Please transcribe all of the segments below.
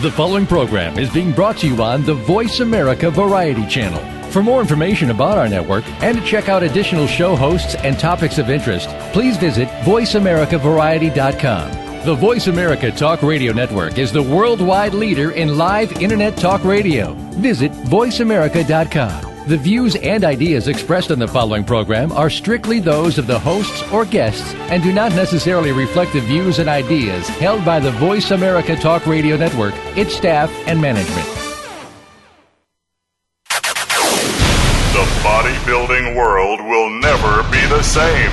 The following program is being brought to you on the Voice America Variety Channel. For more information about our network and to check out additional show hosts and topics of interest, please visit voiceamericavariety.com. The Voice America Talk Radio Network is the worldwide leader in live Internet talk radio. Visit voiceamerica.com. The views and ideas expressed on the following program are strictly those of the hosts or guests and do not necessarily reflect the views and ideas held by the Voice America Talk Radio Network, its staff, and management. The bodybuilding world will never be the same.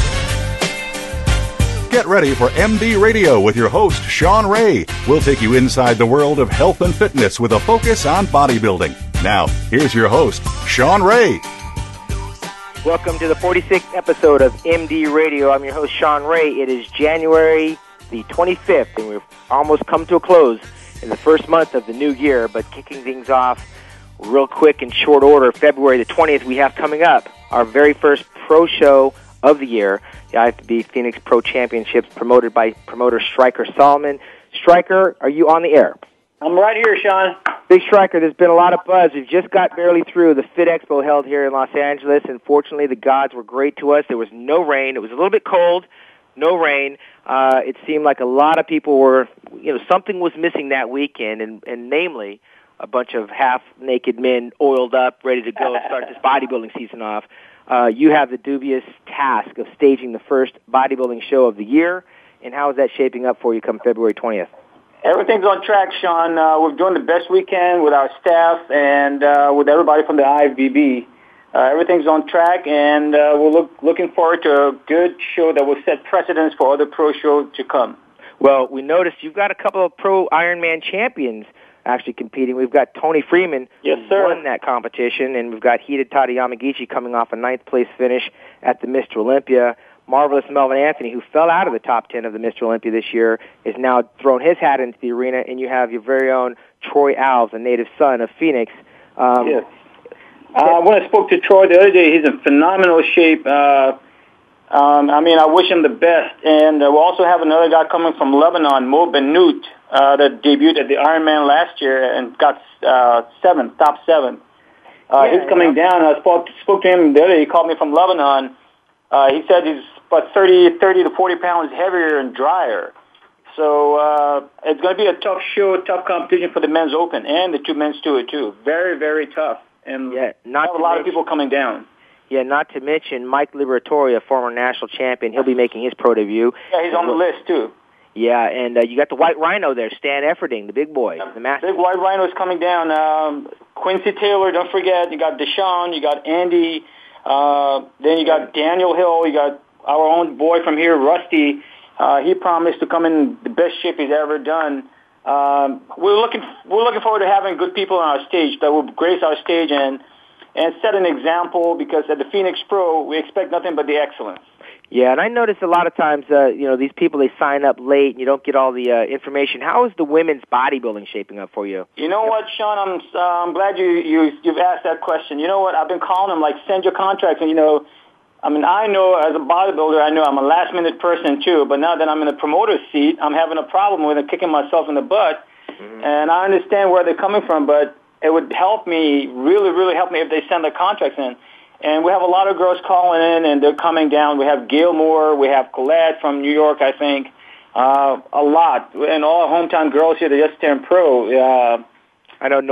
Get ready for MD Radio with your host, Sean Ray. We'll take you inside the world of health and fitness with a focus on bodybuilding. Now, here's your host, Sean Ray. Welcome to the 46th episode of MD Radio. I'm your host, Sean Ray. It is January the 25th, and we've almost come to a close in the first month of the new year. But kicking things off real quick in short order, February the 20th, we have coming up our very first pro show of the year, the IFBB Phoenix Pro Championships, promoted by promoter Stryker Solomon. Stryker, are you on the air? I'm right here, Sean. Big Stryker, there's been a lot of buzz. We've just got barely through the Fit Expo held here in Los Angeles, and fortunately the gods were great to us. There was no rain. It was a little bit cold, no rain. It seemed like a lot of people were, something was missing that weekend, and namely a bunch of half-naked men oiled up, ready to go start this bodybuilding season off. You have the dubious task of staging the first bodybuilding show of the year, and how is that shaping up for you come February 20th? Everything's on track, Sean. We're doing the best we can with our staff and with everybody from the IFBB. Everything's on track, and we're looking forward to a good show that will set precedents for other pro shows to come. Well, we noticed you've got a couple of pro Ironman champions actually competing. We've got Tony Freeman, yes, who sir, won that competition, and we've got Hidetaka Yamagichi coming off a 9th place finish at the Mr. Olympia. Marvelous Melvin Anthony, who fell out of the top 10 of the Mr. Olympia this year, is now thrown his hat into the arena, and you have your very own Troy Alves, a native son of Phoenix. Yes. When I spoke to Troy the other day, he's in phenomenal shape. I wish him the best. And we'll also have another guy coming from Lebanon, Mo Benoot, that debuted at the Ironman last year and got top 7. He's coming down. I spoke to him the other day. He called me from Lebanon. He said he's about 30 to 40 pounds heavier and drier. So it's going to be a tough show, tough competition for the men's open and the two men's tour, too. Very, very tough. And a lot of people coming down. Yeah, not to mention Mike Liberatore, a former national champion. He'll be making his pro debut. Yeah, he's on the list, too. Yeah, and you got the White Rhino there, Stan Efferding, the big boy, the master. Big White Rhino is coming down. Quincy Taylor, don't forget. You got Deshaun, you got Andy. Then you got Daniel Hill. You got our own boy from here, Rusty. He promised to come in the best shape he's ever done. We're looking forward to having good people on our stage that will grace our stage and set an example, because at the Phoenix Pro we expect nothing but the excellence. Yeah, and I notice a lot of times, these people, they sign up late and you don't get all the information. How is the women's bodybuilding shaping up for you? You know what, Sean? I'm glad you've asked that question. You know what? I've been calling them, like, send your contracts. And, I know as a bodybuilder, I know I'm a last-minute person, too. But now that I'm in the promoter's seat, I'm having a problem with it, kicking myself in the butt. Mm-hmm. And I understand where they're coming from, but it would help me, really, really help me if they send their contracts in. And we have a lot of girls calling in, and they're coming down. We have Gail Moore. We have Colette from New York, I think. A lot. And all hometown girls here, they just turned pro. I know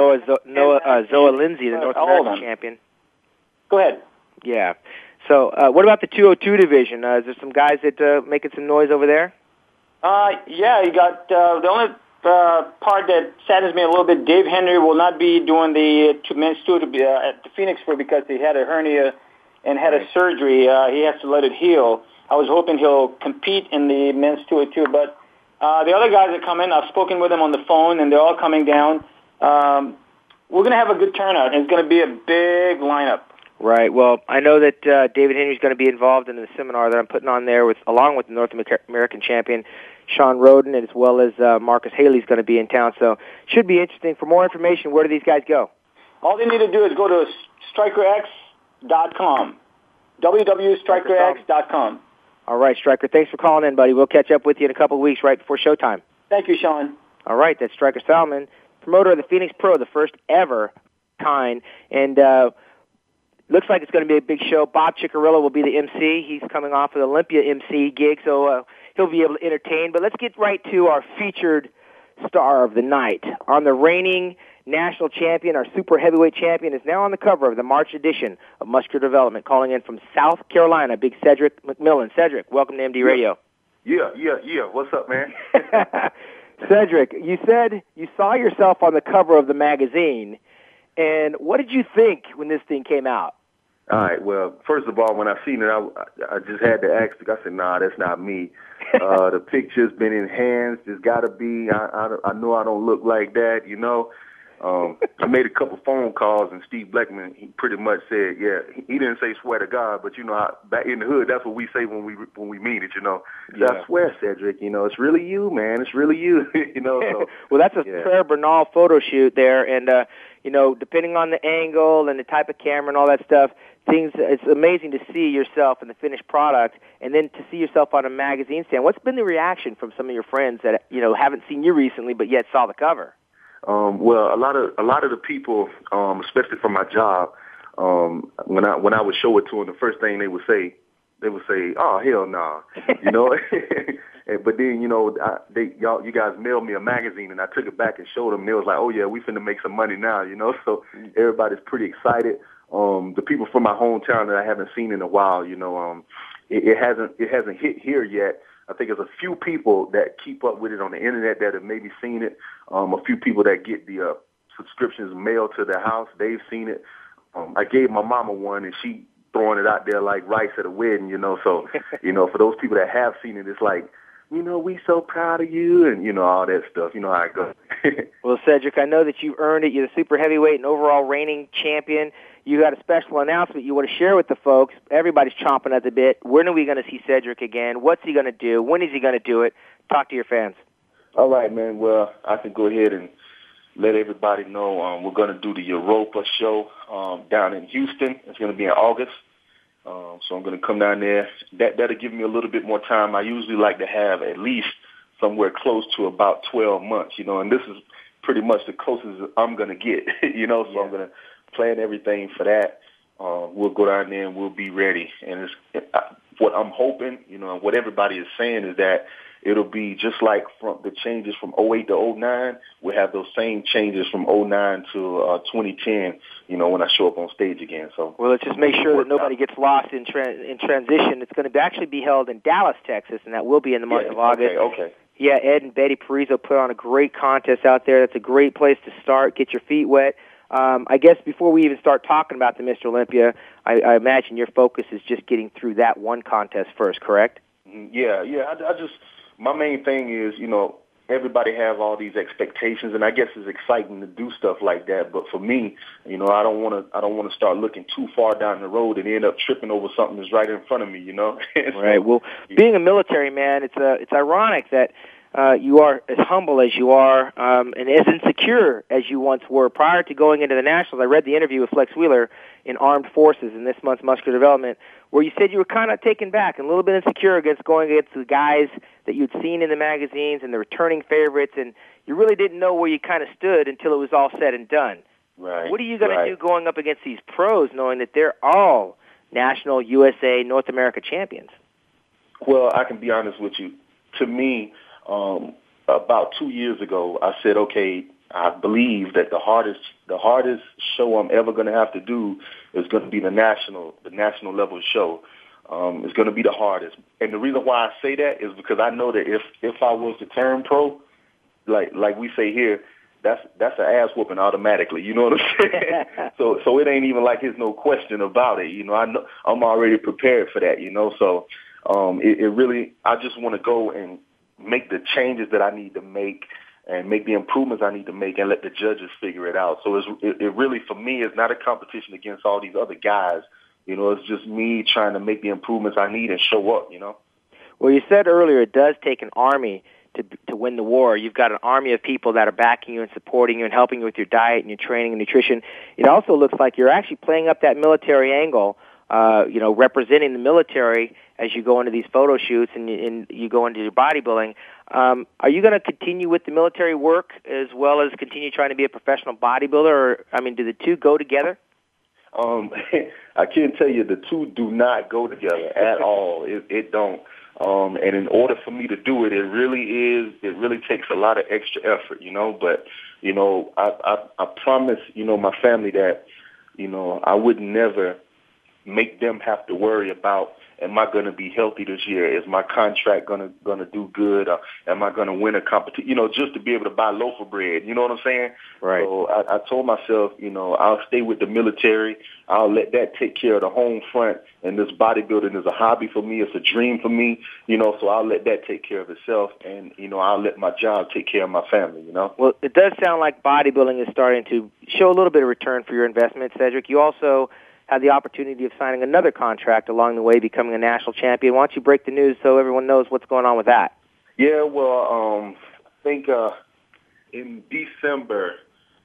Zoa Lindsay, the North American champion. Go ahead. Yeah. So what about the 202 division? Is there some guys that making some noise over there? Yeah, you got the only part that saddens me a little bit. Dave Henry will not be doing the men's tour at the Phoenix Pro because he had a hernia and had a surgery. He has to let it heal. I was hoping he'll compete in the men's tour too. But the other guys that come in, I've spoken with them on the phone, and they're all coming down. We're going to have a good turnout, and it's going to be a big lineup. Right. Well, I know that David Henry's going to be involved in the seminar that I'm putting on there, along with the North American champion Sean Roden, as well as Marcus Haley's going to be in town. So should be interesting. For more information, where do these guys go? All they need to do is go to StrykerX.com. www.StrykerX.com. All right, Stryker. Thanks for calling in, buddy. We'll catch up with you in a couple of weeks right before showtime. Thank you, Sean. All right, that's Stryker Salmon, promoter of the Phoenix Pro, the first ever kind. And looks like it's going to be a big show. Bob Ciccarello will be the MC. He's coming off of the Olympia MC gig, so he'll be able to entertain. But let's get right to our featured star of the night. On the reigning national champion, our super heavyweight champion, is now on the cover of the March edition of Muscular Development, calling in from South Carolina, big Cedric McMillan. Cedric, welcome to MD Radio. Yeah. What's up, man? Cedric, you said you saw yourself on the cover of the magazine, and what did you think when this thing came out? All right, well, first of all, when I seen it, I just had to ask. I said, nah, that's not me. The picture's been enhanced. It's got to be. I know I don't look like that, you know. I made a couple phone calls, and Steve Blackman, he pretty much said, yeah, he didn't say swear to God, but, you know, back in the hood, that's what we say when we mean it, you know. So I swear, Cedric, you know, it's really you, man. It's really you, you know. So, well, that's a Claire Bernal photo shoot there, and, you know, depending on the angle and the type of camera and all that stuff, it's amazing to see yourself in the finished product, and then to see yourself on a magazine stand. What's been the reaction from some of your friends that, you know, haven't seen you recently but yet saw the cover? Well, a lot of the people, especially from my job, when I would show it to them, the first thing they would say, "Oh, hell nah," you know. But then, you know, you guys mailed me a magazine, and I took it back and showed them. And they was like, "Oh yeah, we finna make some money now," you know. So everybody's pretty excited. The people from my hometown that I haven't seen in a while, you know, it hasn't hit here yet. I think there's a few people that keep up with it on the internet that have maybe seen it. A few people that get the subscriptions mailed to their house, they've seen it. I gave my mama one, and she throwing it out there like rice at a wedding, you know. So, you know, for those people that have seen it, it's like, you know, we so proud of you, and, you know, all that stuff. You know how it goes. Well, Cedric, I know that you've earned it. You're the super heavyweight and overall reigning champion. You got a special announcement you want to share with the folks. Everybody's chomping at the bit. When are we going to see Cedric again? What's he going to do? When is he going to do it? Talk to your fans. All right, man. Well, I can go ahead and let everybody know we're going to do the Europa show down in Houston. It's going to be in August. So I'm going to come down there. That'll give me a little bit more time. I usually like to have at least somewhere close to about 12 months, you know, and this is pretty much the closest I'm going to get, you know, so I'm going to plan everything for that. We'll go down there and we'll be ready. And what I'm hoping, you know, what everybody is saying is that it'll be just like from the changes from 08 to 09. We'll have those same changes from 09 to 2010, you know, when I show up on stage again. So, well, let's just make sure that nobody gets lost in transition. It's going to actually be held in Dallas, Texas, and that will be in the month of August. Okay. Yeah, Ed and Betty Parizo put on a great contest out there. That's a great place to start, get your feet wet. I guess before we even start talking about the Mr. Olympia, I imagine your focus is just getting through that one contest first, correct? Yeah. I just, my main thing is, you know, everybody have all these expectations, and I guess it's exciting to do stuff like that. But for me, you know, I don't want to start looking too far down the road and end up tripping over something that's right in front of me, you know. Right. Well, being a military man, it's ironic that you are as humble as you are and as insecure as you once were prior to going into the Nationals. I read the interview with Flex Wheeler in Armed Forces in this month's Muscular Development, where you said you were kind of taken back and a little bit insecure going against the guys that you'd seen in the magazines and the returning favorites, and you really didn't know where you kind of stood until it was all said and done. Right. What are you going to do going up against these pros, knowing that they're all national, USA, North America champions? Well, I can be honest with you. To me, about 2 years ago, I said, okay, I believe that the hardest show I'm ever going to have to do is going to be the national level show. It's going to be the hardest. And the reason why I say that is because I know that if I was to turn pro, like we say here, that's an ass whooping automatically. You know what I'm saying? So it ain't even like there's no question about it. You know, I know I'm already prepared for that. You know, so it really, I just want to go and make the changes that I need to make and make the improvements I need to make and let the judges figure it out. So it really, for me, is not a competition against all these other guys. You know, it's just me trying to make the improvements I need and show up, you know. Well, you said earlier it does take an army to win the war. You've got an army of people that are backing you and supporting you and helping you with your diet and your training and nutrition. It also looks like you're actually playing up that military angle representing the military as you go into these photo shoots and you go into your bodybuilding. Are you going to continue with the military work as well as continue trying to be a professional bodybuilder? Or, do the two go together? I can't tell you the two do not go together at all. It don't. And in order for me to do it, it really takes a lot of extra effort, But, I promise, my family that, I would never make them have to worry about, am I going to be healthy this year? Is my contract going to do good? Or am I going to win a competition? Just to be able to buy a loaf of bread. You know what I'm saying? Right. So I told myself, I'll stay with the military. I'll let that take care of the home front. And this bodybuilding is a hobby for me. It's a dream for me. So I'll let that take care of itself. And, I'll let my job take care of my family, Well, it does sound like bodybuilding is starting to show a little bit of return for your investment, Cedric. You also had the opportunity of signing another contract along the way, becoming a national champion. Why don't you break the news so everyone knows what's going on with that? Yeah, well, I think in December,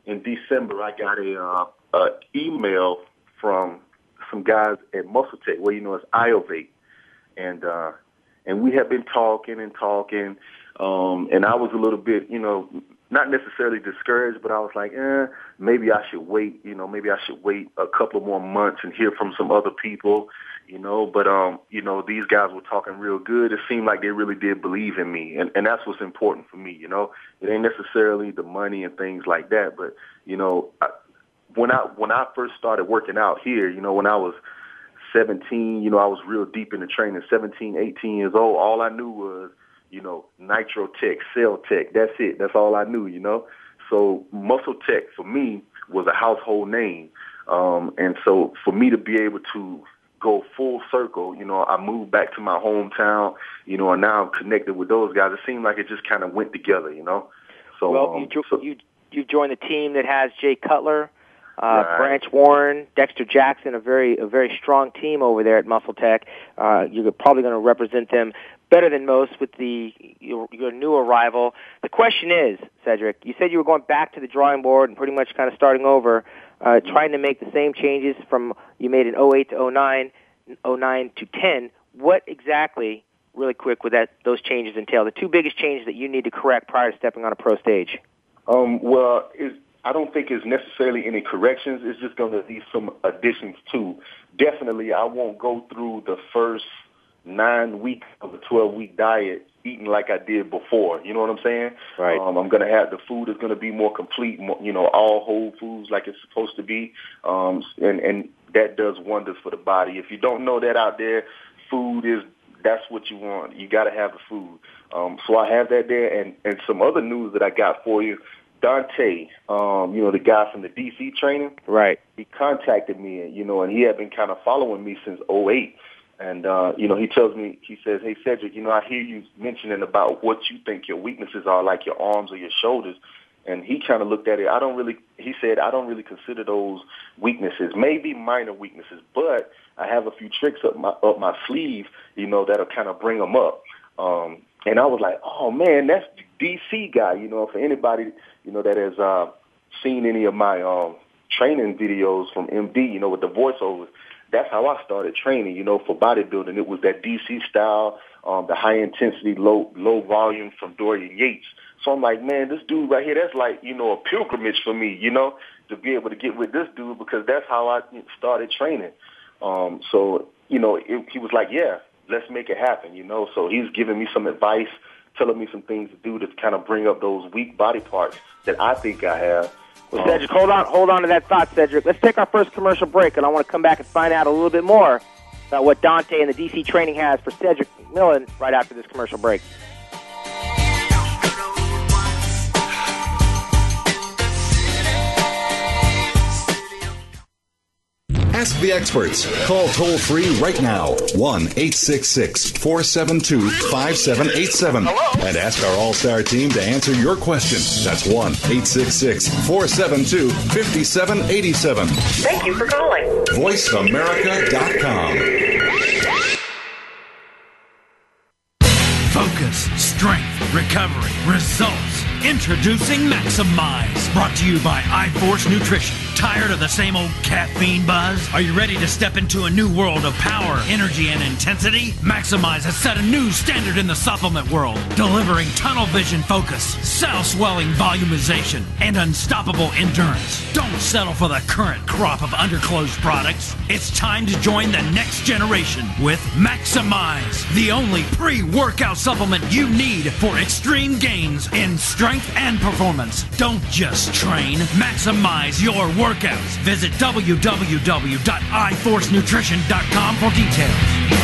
I got a email from some guys at Muscle Tech, where it's Iovate, and we had been talking, and I was a little bit, not necessarily discouraged, but I was like, maybe I should wait, maybe I should wait a couple more months and hear from some other people, but, these guys were talking real good. It seemed like they really did believe in me, and that's what's important for me, It ain't necessarily the money and things like that, but, when I first started working out here, when I was 17, I was real deep into training, 17, 18 years old, all I knew was, Nitro Tech, Cell Tech. That's it. That's all I knew, So Muscle Tech for me was a household name. And so for me to be able to go full circle, I moved back to my hometown, and now I'm connected with those guys. It seemed like it just kind of went together, So, well, you joined the team that has Jay Cutler, right. Branch Warren, Dexter Jackson, a very strong team over there at Muscle Tech. You're probably going to represent them better than most with your new arrival. The question is, Cedric, you said you were going back to the drawing board and pretty much kind of starting over, trying to make the same changes from you made in 08 to 09, 09 to 10. What exactly, really quick, would those changes entail? The two biggest changes that you need to correct prior to stepping on a pro stage? I don't think it's necessarily any corrections. It's just going to be some additions too. Definitely, I won't go through the first 9 weeks of a 12-week diet eating like I did before. You know what I'm saying? Right. I'm going to have the food is going to be more complete, all whole foods like it's supposed to be. And that does wonders for the body. If you don't know that out there, that's what you want. You got to have the food. So I have that there. And some other news that I got for you. Dante, the guy from the DC training. Right. He contacted me, and he had been kind of following me since 08. And, he tells me, he says, hey, Cedric, I hear you mentioning about what you think your weaknesses are, like your arms or your shoulders. And he kind of looked at it. He said, I don't really consider those weaknesses, maybe minor weaknesses, but I have a few tricks up my sleeve, that'll kind of bring them up. And I was like, oh, man, that's the DC guy, for anybody, that has seen any of my training videos from MD, with the voiceovers. That's how I started training, for bodybuilding. It was that DC style, the high intensity, low volume from Dorian Yates. So I'm like, man, this dude right here, that's like, a pilgrimage for me, to be able to get with this dude because that's how I started training. So, he was like, yeah, let's make it happen, So he's giving me some advice, telling me some things to do to kind of bring up those weak body parts that I think I have. Well, Cedric, hold on to that thought, Cedric. Let's take our first commercial break, and I want to come back and find out a little bit more about what Dante and the DC training has for Cedric McMillan right after this commercial break. Ask the experts. Call toll-free right now, 1-866-472-5787. And ask our All-Star team to answer your question. That's 1-866-472-5787. Thank you for calling. VoiceAmerica.com. Focus, strength, recovery, results. Introducing Maximize. Brought to you by iForce Nutrition. Tired of the same old caffeine buzz? Are you ready to step into a new world of power, energy, and intensity? Maximize has set a new standard in the supplement world, delivering tunnel vision focus, cell swelling volumization, and unstoppable endurance. Don't settle for the current crop of underclosed products. It's time to join the next generation with Maximize, the only pre-workout supplement you need for extreme gains in strength and performance. Don't just train, maximize your workouts. Visit www.iforcenutrition.com for details.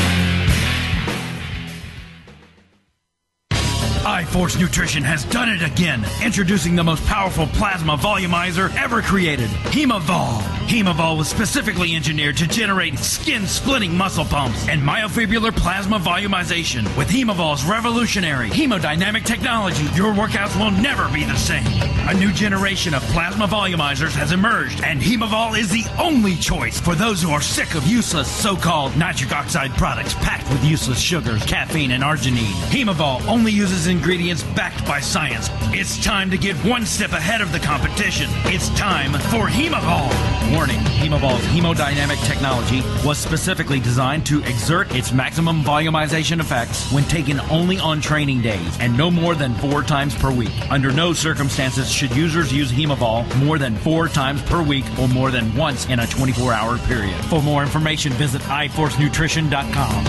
iForce Nutrition has done it again, introducing the most powerful plasma volumizer ever created, Hemavol. Hemavol was specifically engineered to generate skin-splitting muscle pumps and myofibrillar plasma volumization. With Hemavol's revolutionary hemodynamic technology, your workouts will never be the same. A new generation of plasma volumizers has emerged, and Hemavol is the only choice for those who are sick of useless so-called nitric oxide products packed with useless sugars, caffeine, and arginine. Hemavol only uses ingredients backed by science. It's time to get one step ahead of the competition. It's time for Hemavol. Warning, Hemavol's hemodynamic technology was specifically designed to exert its maximum volumization effects when taken only on training days and no more than 4 times per week. Under no circumstances should users use Hemavol more than 4 times per week or more than once in a 24-hour period. For more information, visit iforcenutrition.com.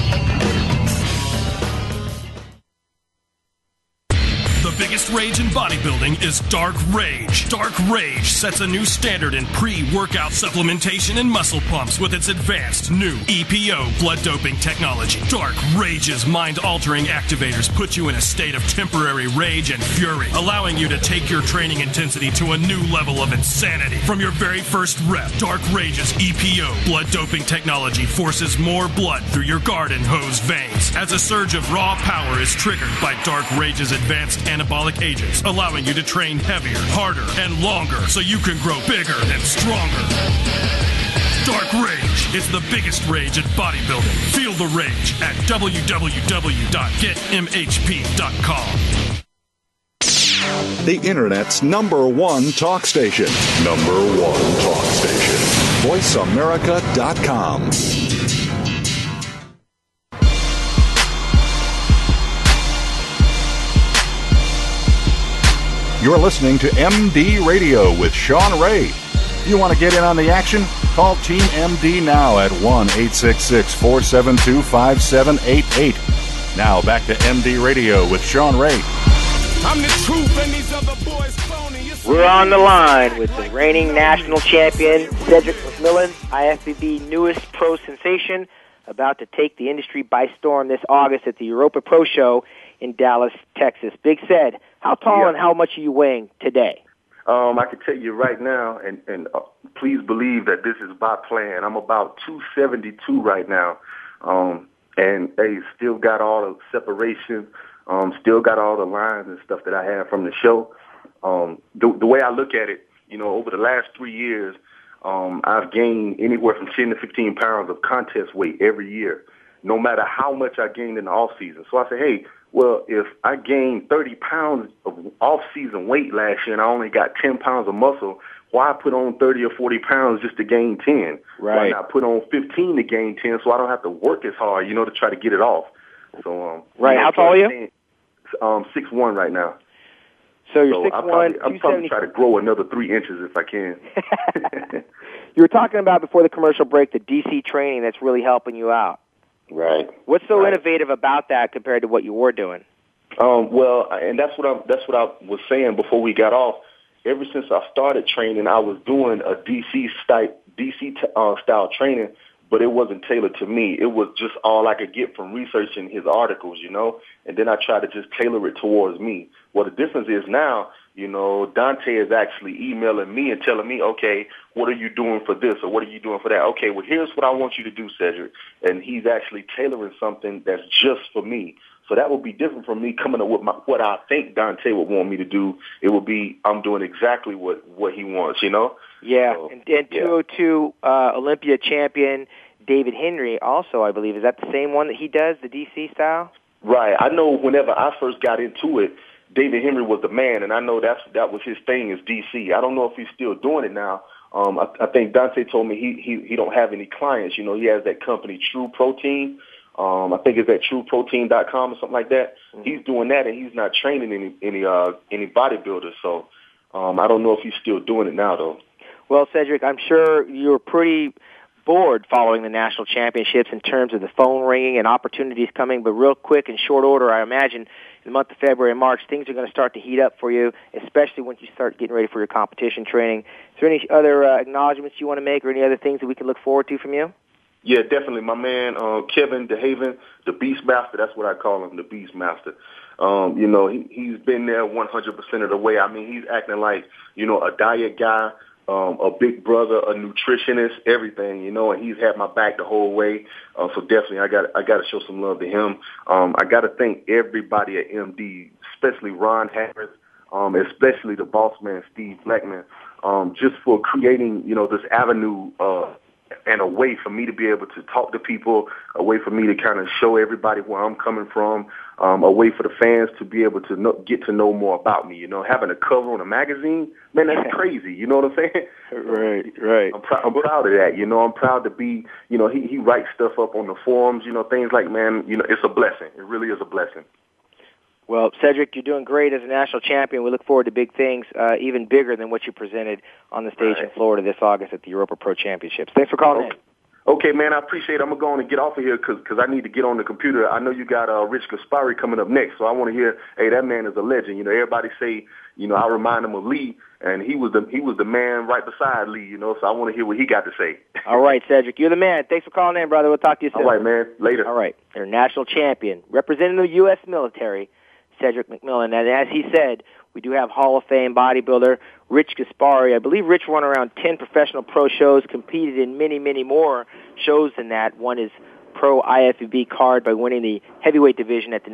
The biggest rage in bodybuilding is Dark Rage. Dark Rage sets a new standard in pre-workout supplementation and muscle pumps with its advanced new EPO blood doping technology. Dark Rage's mind-altering activators put you in a state of temporary rage and fury, allowing you to take your training intensity to a new level of insanity. From your very first rep, Dark Rage's EPO blood doping technology forces more blood through your garden hose veins, as a surge of raw power is triggered by Dark Rage's advanced anabolic agents, allowing you to train heavier, harder, and longer so you can grow bigger and stronger. Dark Rage is the biggest rage in bodybuilding. Feel the rage at www.getmhp.com. The Internet's #1 talk station. #1 talk station. VoiceAmerica.com. You're listening to MD Radio with Sean Ray. If you want to get in on the action, call Team MD now at 1-866-472-5788. Now back to MD Radio with Sean Ray. I'm the truth and these other boys phony. We're on the line with the reigning national champion, Cedric McMillan, IFBB newest pro sensation, about to take the industry by storm this August at the Europa Pro Show in Dallas, Texas. Big Ced, how tall and how much are you weighing today? I can tell you right now, and please believe that this is by plan. I'm about 272 right now, and hey, still got all the separation, still got all the lines and stuff that I had from the show. The way I look at it, over the last 3 years, I've gained anywhere from 10 to 15 pounds of contest weight every year, no matter how much I gained in the off season. So I say, hey, well, if I gained 30 pounds of off-season weight last year and I only got 10 pounds of muscle, why put on 30 or 40 pounds just to gain 10? Right. Why not put on 15 to gain 10 so I don't have to work as hard, to try to get it off? So, right. How tall are you? 6'1" right now. So you're 6'1", I'm probably try to grow another 3 inches if I can. You were talking about before the commercial break the DC training that's really helping you out. Right. What's so innovative about that compared to what you were doing? Well, and that's what I was saying before we got off. Ever since I started training, I was doing a DC style training, but it wasn't tailored to me. It was just all I could get from researching his articles, and then I tried to just tailor it towards me. Well, the difference is now, Dante is actually emailing me and telling me, okay, what are you doing for this or what are you doing for that? Okay, well, here's what I want you to do, Cedric. And he's actually tailoring something that's just for me. So that would be different from me coming up with what I think Dante would want me to do. It would be I'm doing exactly what he wants, Yeah, so, and 202 Olympia champion David Henry also, I believe. Is that the same one that he does, the DC style? Right. I know whenever I first got into it, David Henry was the man, and I know that was his thing is DC. I don't know if he's still doing it now, I think Dante told me he don't have any clients. You know, he has that company True Protein. I think it's at TrueProtein.com or something like that. Mm-hmm. He's doing that, and he's not training any bodybuilders. So I don't know if he's still doing it now, though. Well, Cedric, I'm sure you're pretty bored following the national championships in terms of the phone ringing and opportunities coming, but real quick in short order, I imagine in the month of February and March, things are going to start to heat up for you, especially once you start getting ready for your competition training. Is there any other acknowledgments you want to make or any other things that we can look forward to from you? Yeah, definitely. My man, Kevin DeHaven, the Beastmaster, that's what I call him, the Beastmaster. You know, he's been there 100% of the way. I mean, he's acting like, you know, a diet guy, a big brother, a nutritionist, everything, you know, and he's had my back the whole way. So definitely I got to show some love to him. I got to thank everybody at MD, especially Ron Harris, especially the boss man, Steve Blackman, just for creating, you know, this avenue, and a way for me to be able to talk to people, a way for me to kind of show everybody where I'm coming from, a way for the fans to be able to get to know more about me. You know, having a cover on a magazine, man, that's crazy. You know what I'm saying? Right. I'm proud of that. You know, I'm proud to be, you know, he writes stuff up on the forums, you know, things like, man, you know, it's a blessing. It really is a blessing. Well, Cedric, you're doing great as a national champion. We look forward to big things, even bigger than what you presented on the stage in Florida this August at the Europa Pro Championships. Thanks for calling in. Okay, man, I appreciate it. I'm going to go on and get off of here because I need to get on the computer. I know you got Rich Gaspari coming up next, so I want to hear, hey, that man is a legend. You know, everybody say, you know, I remind him of Lee, and he was the man right beside Lee, you know, so I want to hear what he got to say. All right, Cedric, you're the man. Thanks for calling in, brother. We'll talk to you soon. All right, man. Later. All right. You're a national champion representing the U.S. military, Cedric McMillan. And as he said, we do have Hall of Fame bodybuilder Rich Gaspari. I believe Rich won around 10 professional pro shows, competed in many, many more shows than that. Won his pro IFBB card by winning the heavyweight division at the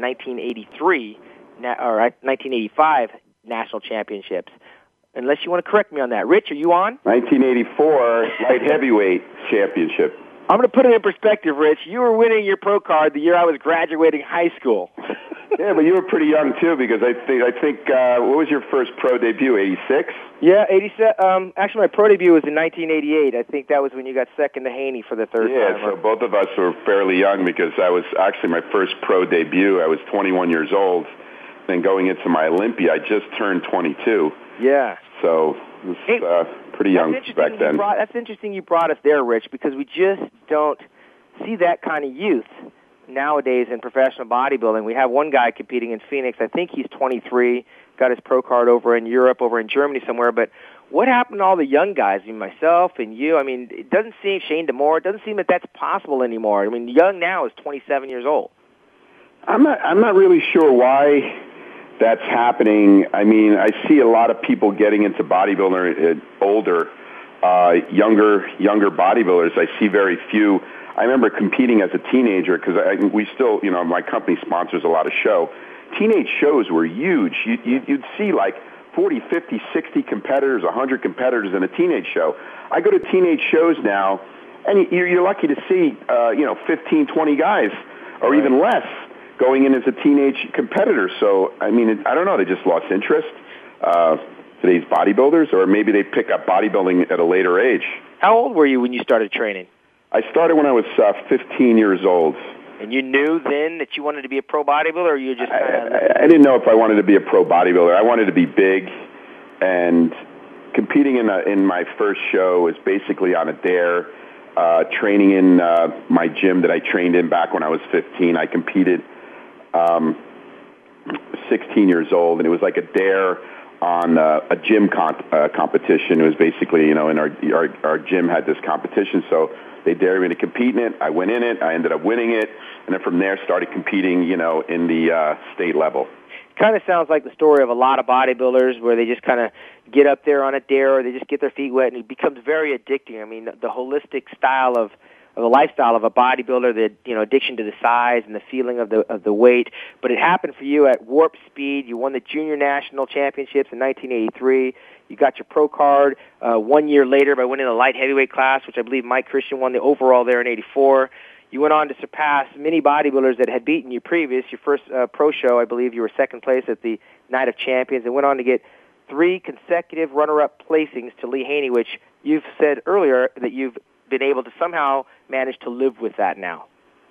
1985 national championships. Unless you want to correct me on that. Rich, are you on? 1984 light heavyweight championship. I'm going to put it in perspective, Rich. You were winning your pro card the year I was graduating high school. Yeah, but you were pretty young too, because I think what was your first pro debut? 86? Yeah, 87. Actually, my pro debut was in 1988. I think that was when you got second to Haney for the third time. Yeah, so both of us were fairly young, because I was actually my first pro debut. I was 21 years old. Then going into my Olympia, I just turned 22. Yeah. So it was pretty young back then. That's interesting you brought us there, Rich, because we just don't see that kind of youth nowadays in professional bodybuilding. We have one guy competing in Phoenix. I think he's 23, got his pro card over in Europe, over in Germany somewhere. But what happened to all the young guys, myself and you? I mean, it doesn't seem, Shane DeMore, it doesn't seem that that's possible anymore. I mean, young now is 27 years old. I'm not really sure why that's happening. I mean, I see a lot of people getting into bodybuilding older, younger bodybuilders. I see very few. I remember competing as a teenager, because we still, you know, my company sponsors a lot of show. Teenage shows were huge. You'd see like 40, 50, 60 competitors, 100 competitors in a teenage show. I go to teenage shows now, and you're lucky to see, 15, 20 guys, or even less, going in as a teenage competitor. So, I mean, I don't know, they just lost interest, today's bodybuilders, or maybe they pick up bodybuilding at a later age. How old were you when you started training? I started when I was 15 years old. And you knew then that you wanted to be a pro bodybuilder, or you just kind of... I didn't know if I wanted to be a pro bodybuilder. I wanted to be big, and competing in my first show was basically on a dare, training in my gym that I trained in back when I was 15. I competed 16 years old, and it was like a dare on a gym competition. It was basically, in our gym had this competition, so they dared me to compete in it. I went in it. I ended up winning it, and then from there started competing, in the state level. Kind of sounds like the story of a lot of bodybuilders, where they just kind of get up there on a dare, or they just get their feet wet, and it becomes very addicting. I mean, the holistic style of the lifestyle of a bodybuilder, the addiction to the size and the feeling of the weight. But it happened for you at warp speed. You won the junior national championships in 1983. You got your pro card 1 year later by winning the light heavyweight class, which I believe Mike Christian won the overall there in 84. You went on to surpass many bodybuilders that had beaten you previous. Your first pro show, I believe you were second place at the Night of Champions, and went on to get 3 consecutive runner-up placings to Lee Haney, which you've said earlier that you've been able to somehow manage to live with that now.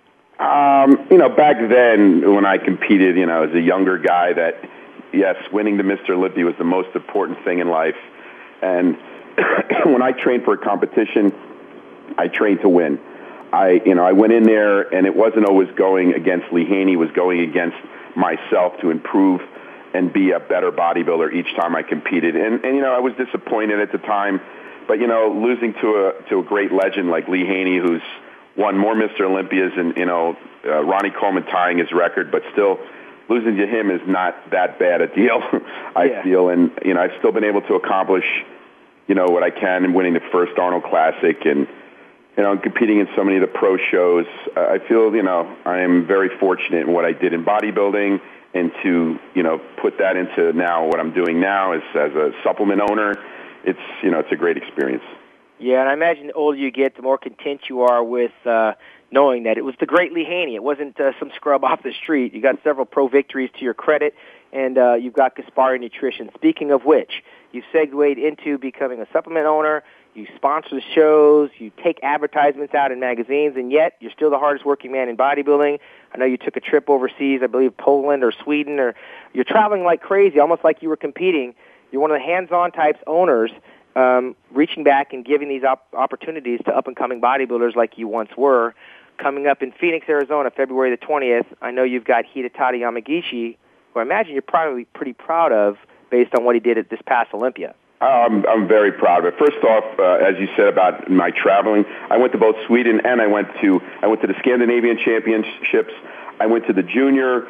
Back then when I competed, as a younger guy, that yes, winning the Mr. Olympia was the most important thing in life. And when I trained for a competition, I trained to win. I went in there, and it wasn't always going against Lee Haney. It was going against myself to improve and be a better bodybuilder each time I competed. And I was disappointed at the time, but losing to a great legend like Lee Haney, who's won more Mr. Olympias, and Ronnie Coleman tying his record, but still losing to him is not that bad a deal, I feel. And I've still been able to accomplish what I can in winning the first Arnold Classic and competing in so many of the pro shows. I feel I am very fortunate in what I did in bodybuilding, and to put that into now what I'm doing now as a supplement owner. It's it's a great experience. Yeah, and I imagine the older you get, the more content you are with knowing that it was the great Lee Haney. It wasn't some scrub off the street. You got several pro victories to your credit, and you've got Gaspari Nutrition. Speaking of which, you've segued into becoming a supplement owner. You sponsor the shows. You take advertisements out in magazines, and yet you're still the hardest working man in bodybuilding. I know you took a trip overseas, I believe Poland or Sweden, or you're traveling like crazy, almost like you were competing. You're one of the hands-on types owners, reaching back and giving these opportunities to up-and-coming bodybuilders like you once were. Coming up in Phoenix, Arizona, February the 20th, I know you've got Hidetaka Yamagishi, who I imagine you're probably pretty proud of based on what he did at this past Olympia. I'm very proud of it. First off, as you said about my traveling, I went to both Sweden and I went to the Scandinavian Championships. I went to the Junior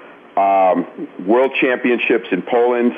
World Championships in Poland.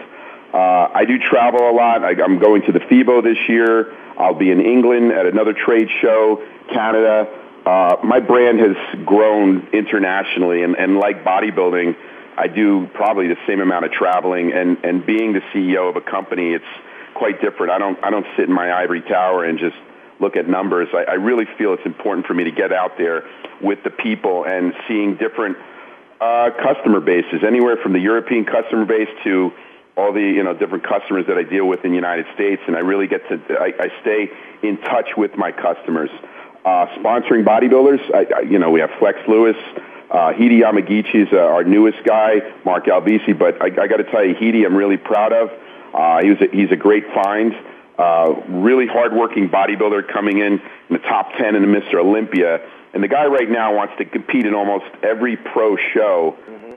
I do travel a lot. I'm going to the FIBO this year. I'll be in England at another trade show, Canada. My brand has grown internationally, and like bodybuilding, I do probably the same amount of traveling. And being the CEO of a company, it's quite different. I don't sit in my ivory tower and just look at numbers. I really feel it's important for me to get out there with the people and seeing different customer bases, anywhere from the European customer base to all the different customers that I deal with in the United States, and I really get to I stay in touch with my customers. Sponsoring bodybuilders, we have Flex Lewis, Hidi Yamagichi is our newest guy, Mark Alvisi, but I got to tell you, Hidi I'm really proud of. He's a great find, really hardworking bodybuilder coming in the top 10 in the Mr. Olympia, and the guy right now wants to compete in almost every pro show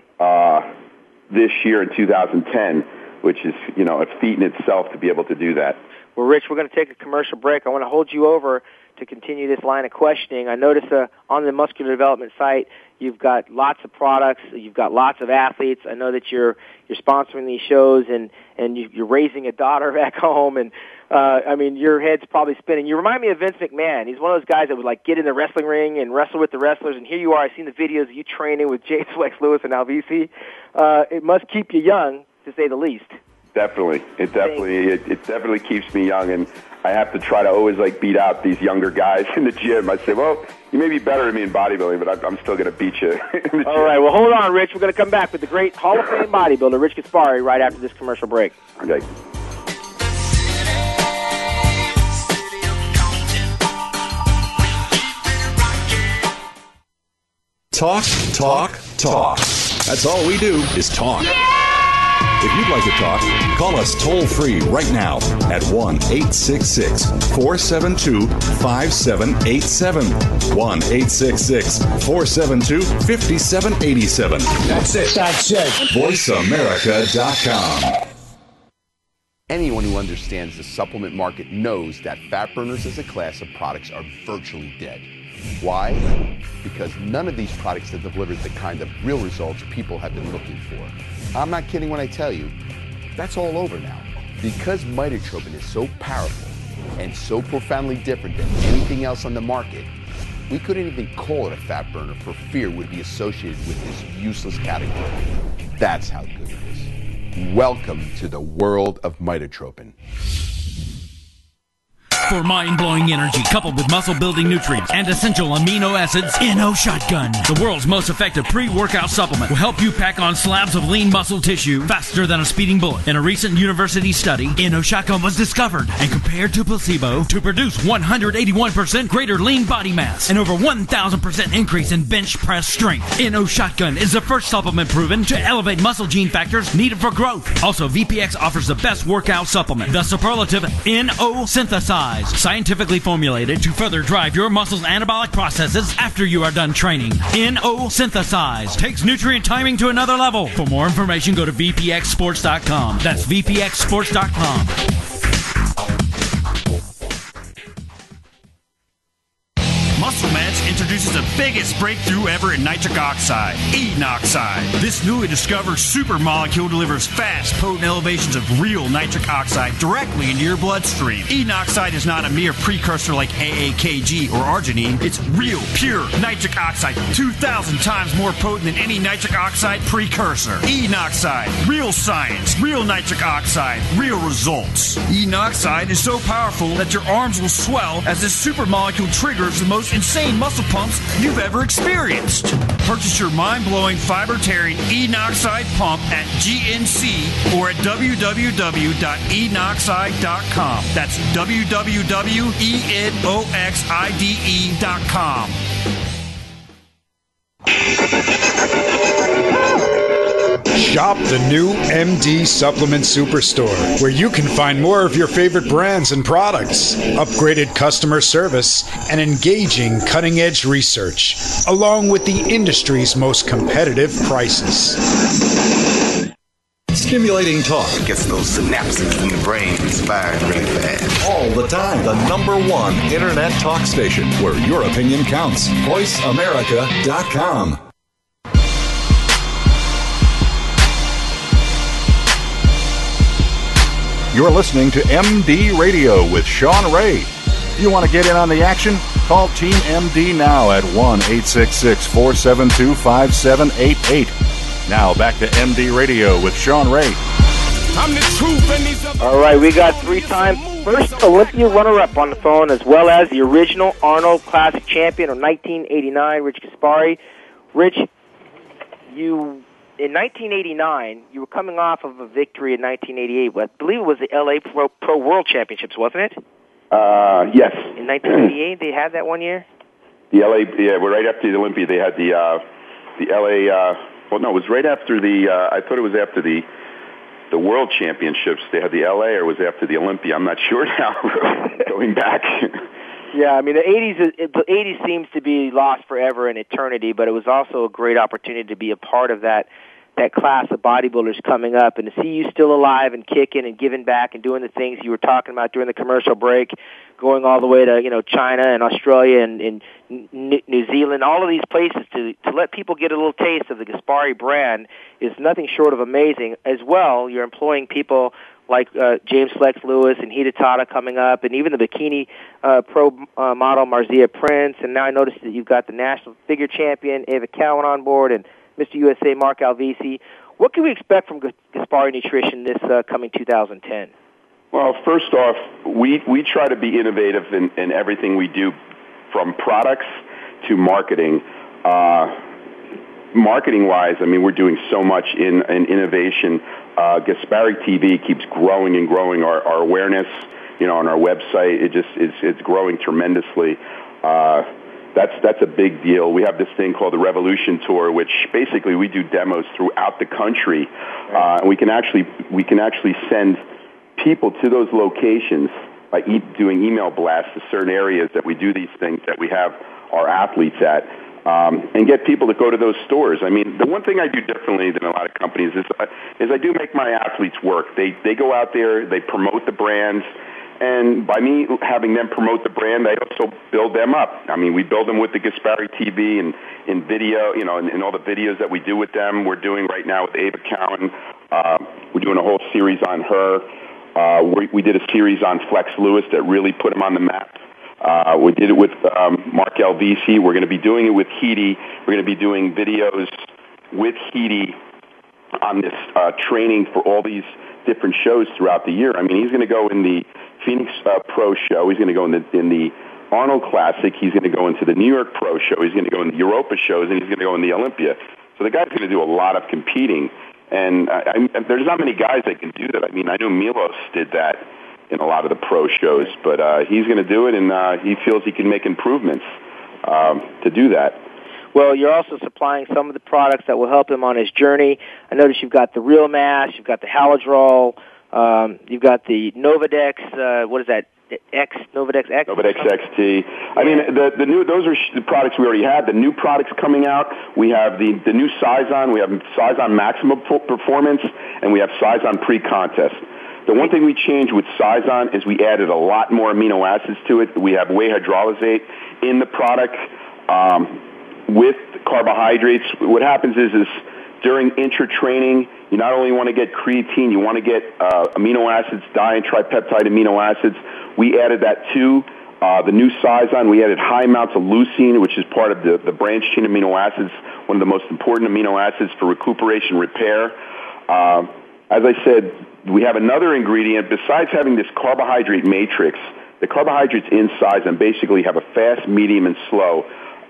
this year in 2010. Which is, a feat in itself to be able to do that. Well, Rich, we're going to take a commercial break. I want to hold you over to continue this line of questioning. I noticed on the Muscular Development site, you've got lots of products, you've got lots of athletes. I know that you're sponsoring these shows, and you're raising a daughter back home, and your head's probably spinning. You remind me of Vince McMahon. He's one of those guys that would get in the wrestling ring and wrestle with the wrestlers, and here you are. I've seen the videos of you training with James Flex Lewis and Alvisi. It must keep you young, to say the least. Definitely. It definitely keeps me young, and I have to try to always beat out these younger guys in the gym. I say, well, you may be better than me in bodybuilding, but I'm still going to beat you in the gym. All right, well, hold on, Rich. We're going to come back with the great Hall of Fame bodybuilder, Rich Gaspari, right after this commercial break. Okay. Talk, talk, talk. That's all we do is talk. Yeah! If you'd like to talk, call us toll-free right now at 1-866-472-5787. 1-866-472-5787. That's it. VoiceAmerica.com. Anyone who understands the supplement market knows that fat burners as a class of products are virtually dead. Why? Because none of these products have delivered the kind of real results people have been looking for. I'm not kidding when I tell you, that's all over now. Because mitotropin is so powerful and so profoundly different than anything else on the market, we couldn't even call it a fat burner for fear it would be associated with this useless category. That's how good it is. Welcome to the world of mitotropin. For mind-blowing energy coupled with muscle-building nutrients and essential amino acids, Inno Shotgun, the world's most effective pre-workout supplement, will help you pack on slabs of lean muscle tissue faster than a speeding bullet. In a recent university study, Inno Shotgun was discovered and compared to placebo to produce 181% greater lean body mass and over 1,000% increase in bench press strength. Inno Shotgun is the first supplement proven to elevate muscle gene factors needed for growth. Also, VPX offers the best workout supplement, the superlative Inno Synthesize, scientifically formulated to further drive your muscles' anabolic processes after you are done training. Inno Synthesize takes nutrient timing to another level. For more information, go to VPXSports.com. That's VPXSports.com. Muscle Match introduces the biggest breakthrough ever in nitric oxide, Enoxide. This newly discovered super molecule delivers fast, potent elevations of real nitric oxide directly into your bloodstream. Enoxide is not a mere precursor like AAKG or arginine. It's real, pure nitric oxide, 2,000 times more potent than any nitric oxide precursor. Enoxide, real science, real nitric oxide, real results. Enoxide is so powerful that your arms will swell as this super molecule triggers the most insane muscle pumps you've ever experienced. Purchase your mind-blowing, fiber-tearing Enoxide pump at GNC or at www.enoxide.com. That's www.enoxide.com. Shop the new MD Supplement Superstore, where you can find more of your favorite brands and products, upgraded customer service, and engaging cutting-edge research, along with the industry's most competitive prices. Stimulating talk gets those synapses in the brain firing really fast. All the time. The #1 Internet talk station where your opinion counts. VoiceAmerica.com. You're listening to MD Radio with Sean Ray. If you want to get in on the action, call Team MD now at 1-866-472-5788. Now back to MD Radio with Sean Ray. I'm the truth and these other. All right, we got 3-time first Olympia runner-up on the phone, as well as the original Arnold Classic champion of 1989, Rich Gaspari. Rich, in 1989, you were coming off of a victory in 1988. I believe it was the LA Pro World Championships, wasn't it? Yes. In 1988, they had that one year? The LA, yeah, right after the Olympia, they had the LA, well, no, it was right after I thought it was after the World Championships. They had the LA, or was it after the Olympia? I'm not sure now, going back. Yeah, I mean, the 80s seems to be lost forever in eternity, but it was also a great opportunity to be a part of that class of bodybuilders coming up, and to see you still alive and kicking and giving back and doing the things you were talking about during the commercial break, going all the way to China and Australia and New Zealand, all of these places to let people get a little taste of the Gaspari brand is nothing short of amazing. As well, you're employing people like James Flex Lewis and Hidetada coming up, and even the bikini pro model Marzia Prince, and now I noticed that you've got the national figure champion Ava Cowan on board, and Mr. USA Mark Alvisi. What can we expect from Gaspari Nutrition this coming 2010? Well, first off, we try to be innovative in everything we do, from products to marketing. Marketing-wise, I mean, we're doing so much in innovation. Gaspari TV keeps growing and growing. Our awareness, on our website, it's growing tremendously. That's a big deal. We have this thing called the Revolution Tour, which basically we do demos throughout the country, and we can actually send people to those locations by doing email blasts to certain areas that we do these things that we have our athletes at. And get people to go to those stores. I mean, the one thing I do differently than a lot of companies is I do make my athletes work. They go out there, they promote the brands, and by me having them promote the brand, I also build them up. I mean, we build them with the Gaspari TV and in video, and all the videos that we do with them. We're doing right now with Ava Cowan. We're doing a whole series on her. We did a series on Flex Lewis that really put him on the map. We did it with Mark Alvisi. We're going to be doing it with Heidi. We're going to be doing videos with Heidi on this training for all these different shows throughout the year. I mean, he's going to go in the Phoenix Pro Show. He's going to go in the Arnold Classic. He's going to go into the New York Pro Show. He's going to go in the Europa shows, and he's going to go in the Olympia. So the guy's going to do a lot of competing. And there's not many guys that can do that. I mean, I know Milos did that in a lot of the pro shows, but he's going to do it, and he feels he can make improvements to do that. Well, you're also supplying some of the products that will help him on his journey. I notice you've got the Real Mass, you've got the Halidrol, you've got the Novadex. What is that? Novadex X? Novadex XT. I mean, the new, those are the products we already had. The new products coming out, we have the new Sizon, we have Sizon Maximum Performance, and we have Sizon Pre-Contest. The one thing we changed with Sizon is we added a lot more amino acids to it. We have whey hydrolysate in the product with carbohydrates. What happens is during intra-training, you not only want to get creatine, you want to get amino acids, di and tripeptide amino acids. We added that to the new Sizon. We added high amounts of leucine, which is part of the branched chain amino acids, one of the most important amino acids for recuperation repair. As I said, we have another ingredient. Besides having this carbohydrate matrix, the carbohydrates in Sizon basically have a fast, medium, and slow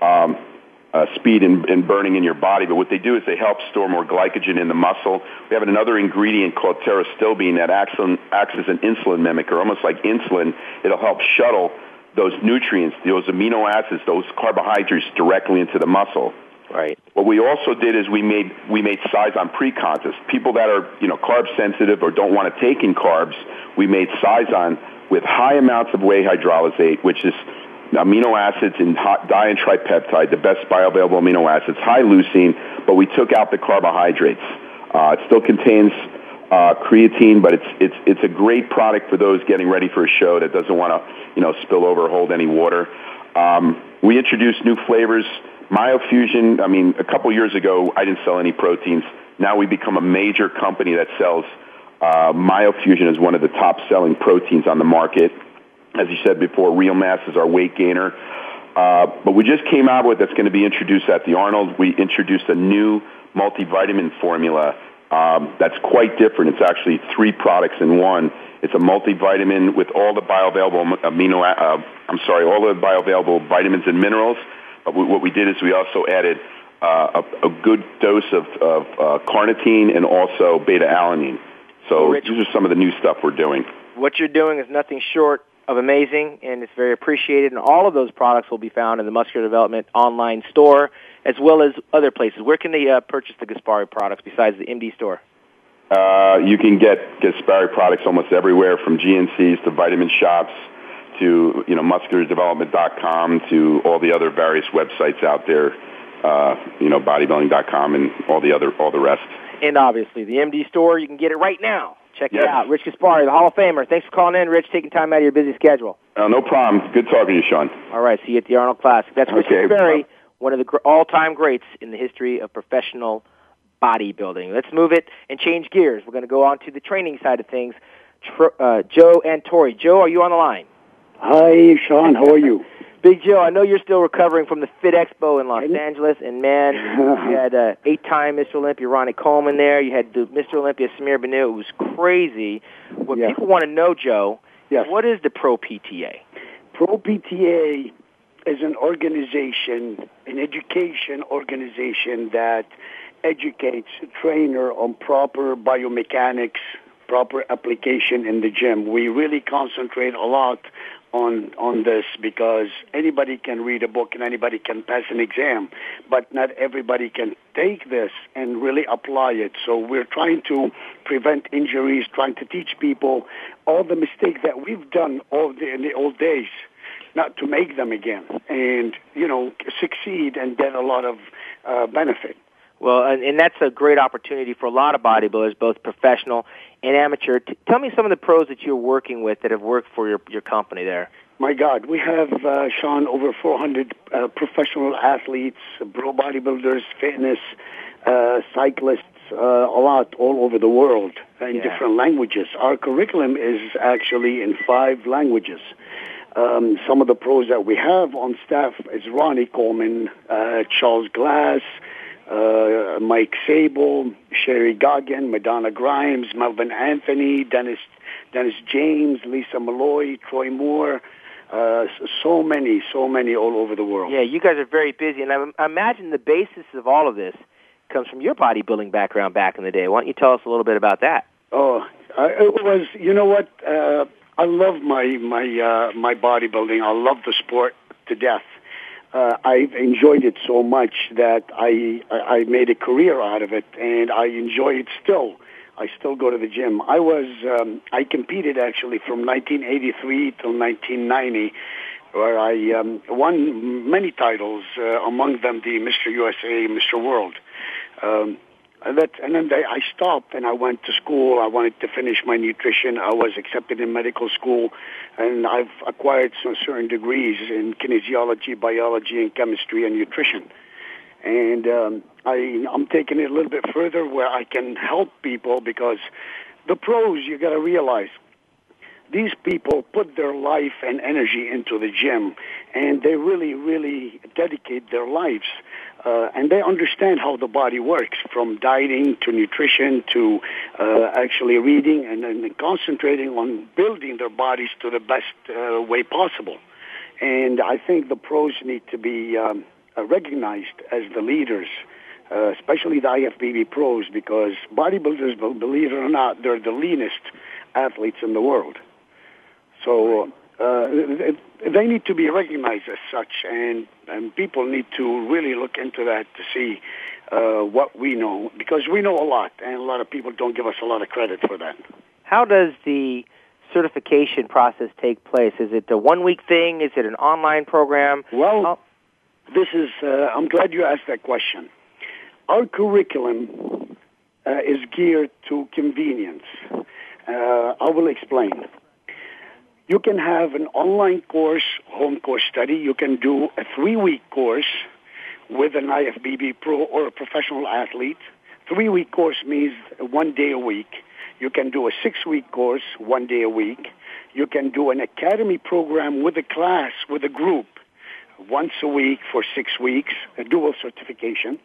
speed in burning in your body. But what they do is they help store more glycogen in the muscle. We have another ingredient called pterostilbene that acts as an insulin mimicker, almost like insulin. It'll help shuttle those nutrients, those amino acids, those carbohydrates directly into the muscle. Right. What we also did is we made Sizon Pre-Contest. People that are carb sensitive or don't want to take in carbs, we made Sizon with high amounts of whey hydrolysate, which is amino acids in di and tripeptide, the best bioavailable amino acids, high leucine, but we took out the carbohydrates. It still contains creatine, but it's a great product for those getting ready for a show that doesn't want to spill over or hold any water. We introduced new flavors. Myofusion, I mean, a couple years ago, I didn't sell any proteins. Now we become a major company that sells Myofusion as one of the top-selling proteins on the market. As you said before, Real Mass is our weight gainer. But we just came out with that's going to be introduced at the Arnold. We introduced a new multivitamin formula that's quite different. It's actually 3 products in one. It's a multivitamin with all the bioavailable all the bioavailable vitamins and minerals. But what we did is we also added a good dose of carnitine and also beta-alanine. So Rich, these are some of the new stuff we're doing. What you're doing is nothing short of amazing, and it's very appreciated. And all of those products will be found in the Muscular Development online store, as well as other places. Where can they purchase the Gaspari products besides the MD store? You can get Gaspari products almost everywhere, from GNCs to vitamin shops to musculardevelopment.com to all the other various websites out there, bodybuilding.com and all the rest. And obviously the MD store, you can get it right now. Check Yes. it out. Rich Gaspari, the Hall of Famer. Thanks for calling in, Rich, taking time out of your busy schedule. No problem. Good talking to you, Sean. All right, see you at the Arnold Classic. That's Rich Okay. Gaspari, one of the all-time greats in the history of professional bodybuilding. Let's move it and change gears. We're going to go on to the training side of things. Joe Antori. Joe, are you on the line? Hi, Sean. How are you? Big Joe, I know you're still recovering from the Fit Expo in Los Angeles, and man, you had 8-time Mr. Olympia Ronnie Coleman there. You had Mr. Olympia Samir Banu. It was crazy. What people want to know, Joe, what is the Pro PTA? Pro PTA is an organization, an education organization that educates a trainer on proper biomechanics, proper application in the gym. We really concentrate a lot on this because anybody can read a book and anybody can pass an exam, but not everybody can take this and really apply it. So we're trying to prevent injuries, trying to teach people all the mistakes that we've done in the old days, not to make them again, and succeed and get a lot of benefit. Well, and that's a great opportunity for a lot of bodybuilders, both professional and amateur. Tell me some of the pros that you're working with that have worked for your company there. My God, we have, Sean, over 400 professional athletes, pro bodybuilders, fitness, cyclists, a lot all over the world in different languages. Our curriculum is actually in 5 languages. Some of the pros that we have on staff is Ronnie Coleman, Charles Glass, Mike Sable, Sherry Goggin, Madonna Grimes, Melvin Anthony, Dennis James, Lisa Malloy, Troy Moore, so many all over the world. Yeah, you guys are very busy, and I imagine the basis of all of this comes from your bodybuilding background back in the day. Why don't you tell us a little bit about that? Oh, it was, you know what, I love my bodybuilding. I love the sport to death. I've enjoyed it so much that I made a career out of it, and I enjoy it still. I still go to the gym. I competed actually from 1983 till 1990, where I won many titles, among them the Mr. USA, Mr. World. And then I stopped and I went to school. I wanted to finish my nutrition. I was accepted in medical school, and I've acquired some certain degrees in kinesiology, biology, and chemistry and nutrition. And I'm taking it a little bit further where I can help people, because the pros, you got to realize, these people put their life and energy into the gym, and they really, really dedicate their lives. And they understand how the body works, from dieting to nutrition to actually reading and concentrating on building their bodies to the best way possible. And I think the pros need to be recognized as the leaders, especially the IFBB pros, because bodybuilders, believe it or not, they're the leanest athletes in the world. So they need to be recognized as such, and people need to really look into that to see what we know, because we know a lot, and a lot of people don't give us a lot of credit for that. How does the certification process take place? Is it a one-week thing? Is it an online program? Well, this is, I'm glad you asked that question. Our curriculum is geared to convenience. I will explain. You can have an online course, home course study. You can do a 3-week course with an IFBB pro or a professional athlete. 3-week course means 1 day a week. You can do a 6-week course 1 day a week. You can do an academy program with a class, with a group, once a week for 6 weeks, a dual certification.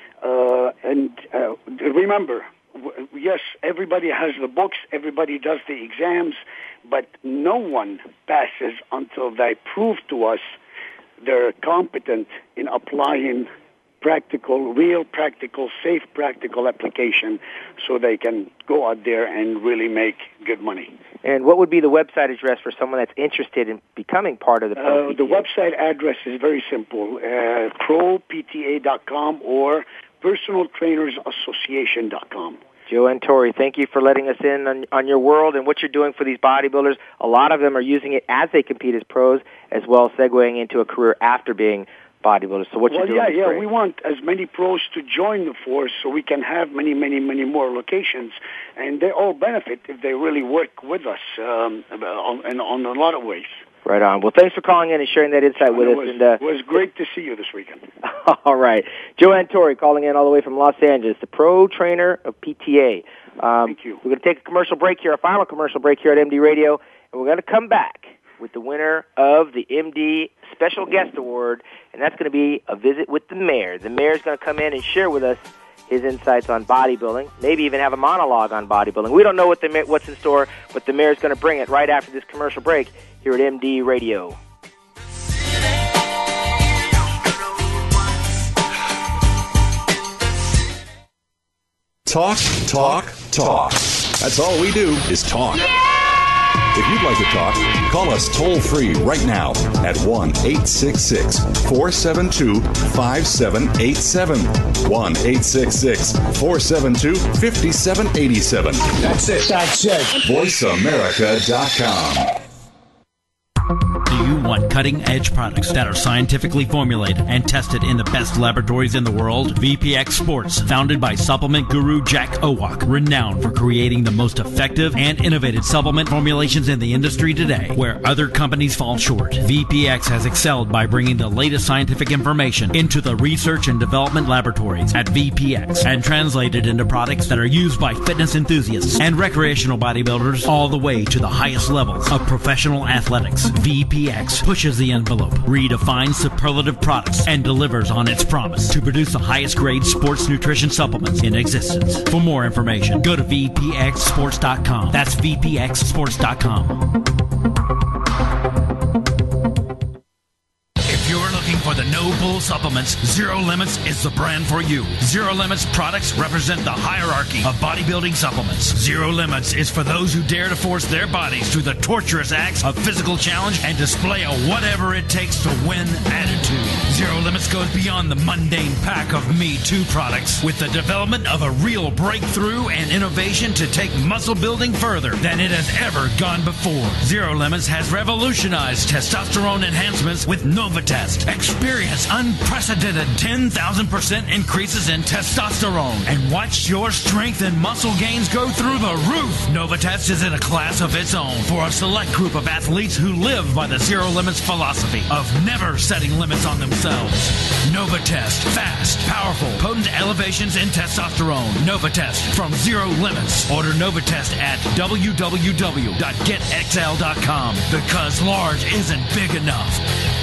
Remember, yes, everybody has the books, everybody does the exams, but no one passes until they prove to us they're competent in applying practical, real practical, safe practical application, so they can go out there and really make good money. And what would be the website address for someone that's interested in becoming part of the Pro PTA? The website address is very simple, propta.com or personaltrainersassociation.com. Joanne Torrey, thank you for letting us in on your world and what you're doing for these bodybuilders. A lot of them are using it as they compete as pros, as well as segueing into a career after being bodybuilders. So what you're doing is great. We want as many pros to join the force so we can have many more locations, and they all benefit if they really work with us on a lot of ways. Right on. Well, thanks for calling in and sharing that insight with us. It was great to see you this weekend. All right. Joanne Torrey calling in all the way from Los Angeles, the pro trainer of PTA. Thank you. We're going to take a commercial break here, a final commercial break here at MD Radio, and we're going to come back with the winner of the MD Special Guest Award, and that's going to be a visit with the mayor. The mayor's going to come in and share with us his insights on bodybuilding, maybe even have a monologue on bodybuilding. We don't know what's in store, but the mayor's going to bring it right after this commercial break here at MD Radio. Talk, talk, talk. That's all we do is talk. If you'd like to talk, call us toll-free right now at 1-866-472-5787. 1-866-472-5787. That's it. VoiceAmerica.com. Do you want cutting-edge products that are scientifically formulated and tested in the best laboratories in the world? VPX Sports, founded by supplement guru Jack Owak, renowned for creating the most effective and innovative supplement formulations in the industry today, where other companies fall short. VPX has excelled by bringing the latest scientific information into the research and development laboratories at VPX and translated into products that are used by fitness enthusiasts and recreational bodybuilders all the way to the highest levels of professional athletics. VPX Products pushes the envelope, redefines superlative products, and delivers on its promise to produce the highest grade sports nutrition supplements in existence. For more information, go to vpxsports.com. That's vpxsports.com. If you're looking for the no bull supplements, Zero Limits is the brand for you. Zero Limits products represent the hierarchy of bodybuilding supplements. Zero Limits is for those who dare to force their bodies through the torturous acts of physical challenge and display a whatever it takes to win attitude. Zero Limits goes beyond the mundane pack of Me Too products with the development of a real breakthrough and innovation to take muscle building further than it has ever gone before. Zero Limits has revolutionized testosterone enhancements with Novatest. Experience unprecedented 10,000% increases in testosterone and watch your strength and muscle gains go through the roof. Novatest is in a class of its own for a select group of athletes who live by the Zero Limits philosophy of never setting limits on themselves. Novatest. Fast, powerful, potent elevations in testosterone. Novatest from Zero Limits. Order Novatest at www.getxl.com because large isn't big enough.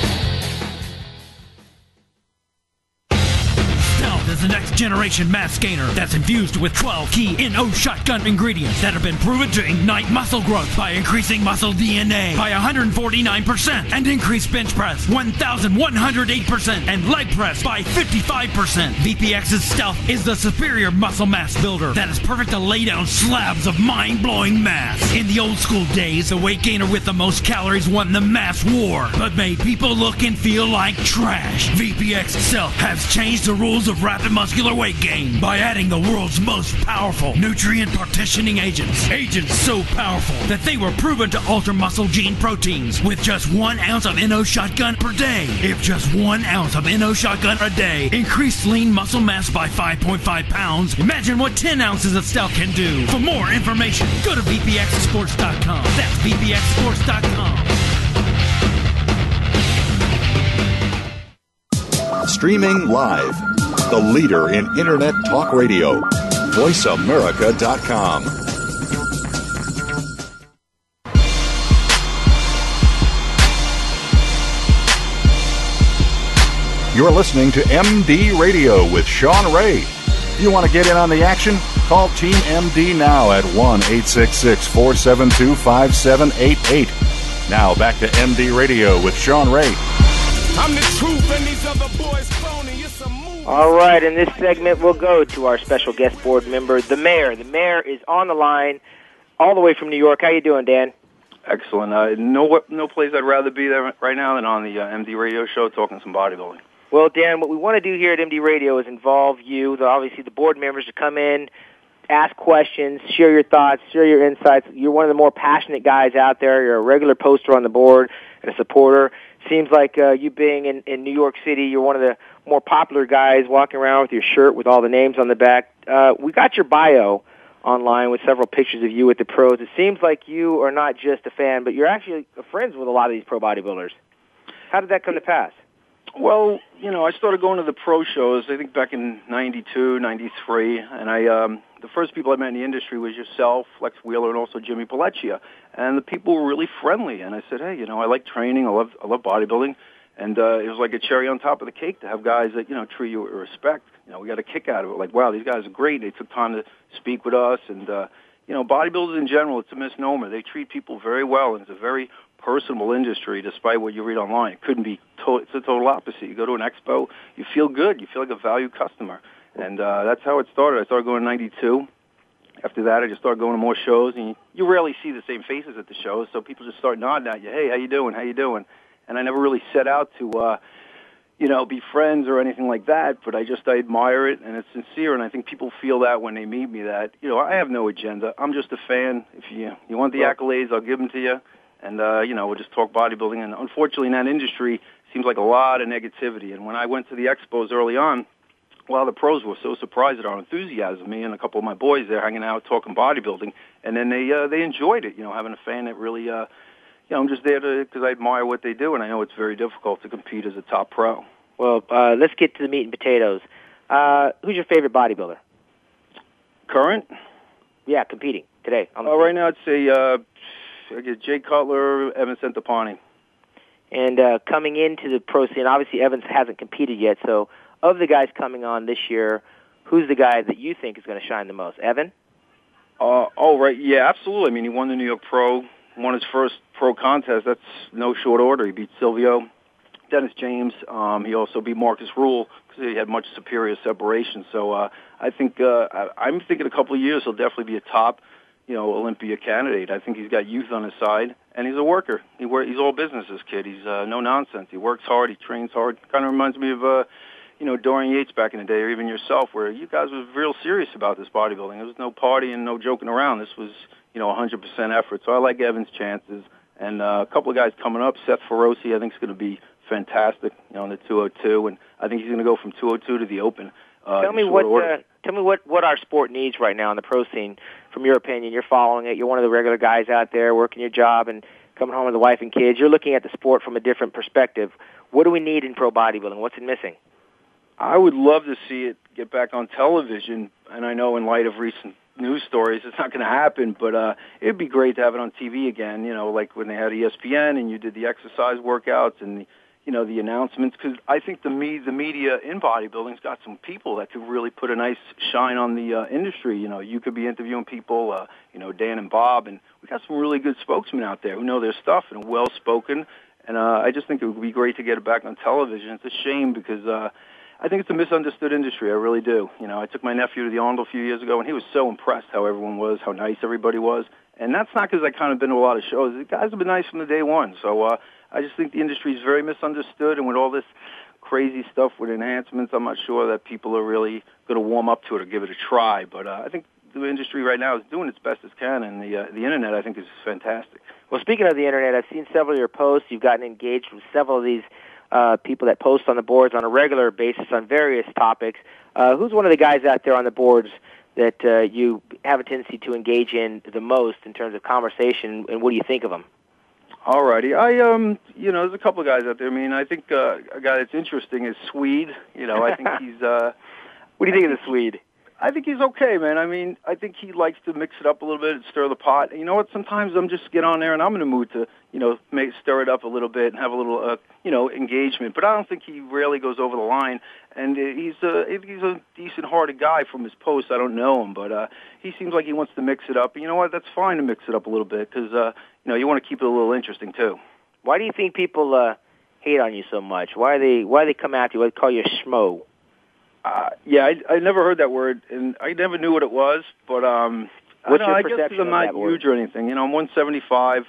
Is the next generation mass gainer that's infused with 12 key NO shotgun ingredients that have been proven to ignite muscle growth by increasing muscle DNA by 149% and increase bench press 1,108% and leg press by 55%. VPX's Stealth is the superior muscle mass builder that is perfect to lay down slabs of mind-blowing mass. In the old school days, the weight gainer with the most calories won the mass war, but made people look and feel like trash. VPX Stealth has changed the rules of rapid muscular weight gain by adding the world's most powerful nutrient partitioning agents. Agents so powerful that they were proven to alter muscle gene proteins with just 1 ounce of NO shotgun per day. If just 1 ounce of NO shotgun a day increased lean muscle mass by 5.5 pounds, imagine what 10 ounces of Stealth can do. For more information, go to vpxsports.com. That's vpxsports.com. Streaming live. The leader in Internet talk radio. VoiceAmerica.com. You're listening to MD Radio with Sean Ray. If you want to get in on the action, call Team MD now at 1-866-472-5788. Now back to MD Radio with Sean Ray. I'm the truth and these other boys phony. It's a movie. All right, in this segment, we'll go to our special guest board member, the mayor. The mayor is on the line all the way from New York. How you doing, Dan? Excellent. No place I'd rather be there right now than on the MD Radio show talking some bodybuilding. Well, Dan, what we want to do here at MD Radio is involve you, obviously the board members, to come in, ask questions, share your thoughts, share your insights. You're one of the more passionate guys out there. You're a regular poster on the board and a supporter. Seems like you being in New York City, you're one of the more popular guys walking around with your shirt with all the names on the back. We got your bio online with several pictures of you with the pros. It seems like you are not just a fan, but you're actually friends with a lot of these pro bodybuilders. How did that come to pass? Well, I started going to the pro shows, I think back in 92, 93, and the first people I met in the industry was yourself, Flex Wheeler, and also Jimmy Pelleccia. And the people were really friendly, and I said, hey, I like training, I love bodybuilding, and it was like a cherry on top of the cake to have guys that, treat you with respect. We got a kick out of it, like, wow, these guys are great, they took time to speak with us, and, bodybuilders in general, it's a misnomer. They treat people very well, and it's a very personable industry, despite what you read online. It couldn't be, it's the total opposite. You go to an expo, you feel good, you feel like a valued customer. And that's how it started. I started going in 92. After that, I just started going to more shows, and you rarely see the same faces at the shows, so people just start nodding at you, hey, how you doing, how you doing? And I never really set out to, be friends or anything like that, but I admire it, and it's sincere, and I think people feel that when they meet me, that, I have no agenda. I'm just a fan. If you want the accolades, I'll give them to you, and, we'll just talk bodybuilding. And unfortunately, in that industry, it seems like a lot of negativity, and when I went to the expos early on, the pros were so surprised at our enthusiasm, me and a couple of my boys there hanging out talking bodybuilding, and then they enjoyed it, having a fan that really, I'm just there because I admire what they do, and I know it's very difficult to compete as a top pro. Well, let's get to the meat and potatoes. Who's your favorite bodybuilder? Current? Yeah, competing today. Right now I'd say Jay Cutler, Evan Centopani. And coming into the pro scene, obviously Evans hasn't competed yet, so of the guys coming on this year, who's the guy that you think is going to shine the most? Evan? Right. Yeah, absolutely. I mean, he won the New York Pro, won his first pro contest. That's no short order. He beat Silvio, Dennis James. He also beat Marcus Rule because he had much superior separation. So I think I'm thinking a couple of years he'll definitely be a top, Olympia candidate. I think he's got youth on his side, and he's a worker. He's all business, this kid. He's no nonsense. He works hard. He trains hard. Kind of reminds me of Dorian Yates back in the day, or even yourself, where you guys was real serious about this bodybuilding. There was no partying, no joking around. This was, 100% effort. So I like Evan's chances. And a couple of guys coming up, Seth Feroce, I think is going to be fantastic, in the 202, and I think he's going to go from 202 to the Open. Tell me what our sport needs right now in the pro scene. From your opinion, you're following it. You're one of the regular guys out there working your job and coming home with the wife and kids. You're looking at the sport from a different perspective. What do we need in pro bodybuilding? What's it missing? I would love to see it get back on television, and I know in light of recent news stories it's not going to happen, but it'd be great to have it on TV again, like when they had ESPN and you did the exercise workouts and the announcements, because I think the media in bodybuilding's got some people that could really put a nice shine on the industry. You could be interviewing people, Dan and Bob, and we got some really good spokesmen out there who know their stuff and are well-spoken, and I just think it would be great to get it back on television. It's a shame because I think it's a misunderstood industry. I really do. I took my nephew to the Arnold a few years ago, and he was so impressed how everyone was, how nice everybody was. And that's not because I kind of been to a lot of shows. The guys have been nice from the day one. So I just think the industry is very misunderstood, and with all this crazy stuff with enhancements, I'm not sure that people are really going to warm up to it or give it a try. But I think the industry right now is doing its best as can, and the Internet, I think, is fantastic. Well, speaking of the Internet, I've seen several of your posts. You've gotten engaged with several of these people that post on the boards on a regular basis on various topics. Who's one of the guys out there on the boards that you have a tendency to engage in the most in terms of conversation, and what do you think of them? All righty. There's a couple of guys out there. I mean, I think a guy that's interesting is Swede. I think he's... What do you think of the Swede? I think he's okay, man. I mean, I think he likes to mix it up a little bit and stir the pot. And you know what? Sometimes I'm just get on there and I'm in a mood to, stir it up a little bit and have a little, engagement. But I don't think he really goes over the line. And he's a decent-hearted guy from his posts. I don't know him, but he seems like he wants to mix it up. And you know what? That's fine to mix it up a little bit because, you want to keep it a little interesting too. Why do you think people hate on you so much? Why they come after you? Why they call you a schmo? I never heard that word, and I never knew what it was. But what's your I guess perception I'm not of that word? huge or anything. I'm 175.